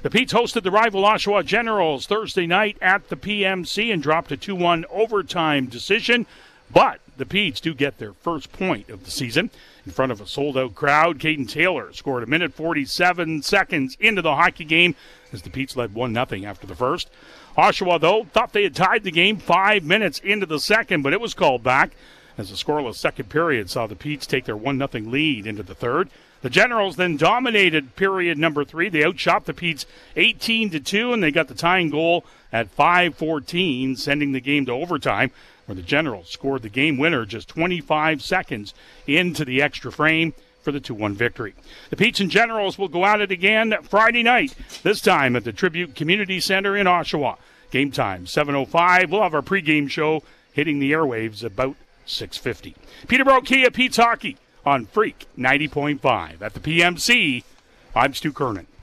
The Petes hosted the rival Oshawa Generals Thursday night at the PMC and dropped a 2-1 overtime decision. But the Petes do get their first point of the season. In front of a sold-out crowd, Caden Taylor scored a minute 47 seconds into the hockey game as the Petes led 1-0 after the first. Oshawa, though, thought they had tied the game 5 minutes into the second, but it was called back as the scoreless second period saw the Petes take their 1-0 lead into the third. The Generals then dominated period number 3. They outshot the Petes 18-2, and they got the tying goal at 5:14, sending the game to overtime, where the Generals scored the game winner just 25 seconds into the extra frame for the 2-1 victory. The Petes and Generals will go at it again Friday night, this time at the Tribute Community Center in Oshawa. Game time, 7:05. We'll have our pregame show hitting the airwaves about 6:50. Peterborough Kia Petes Hockey on Freak 90.5. At the PMC, I'm Stu Kernan.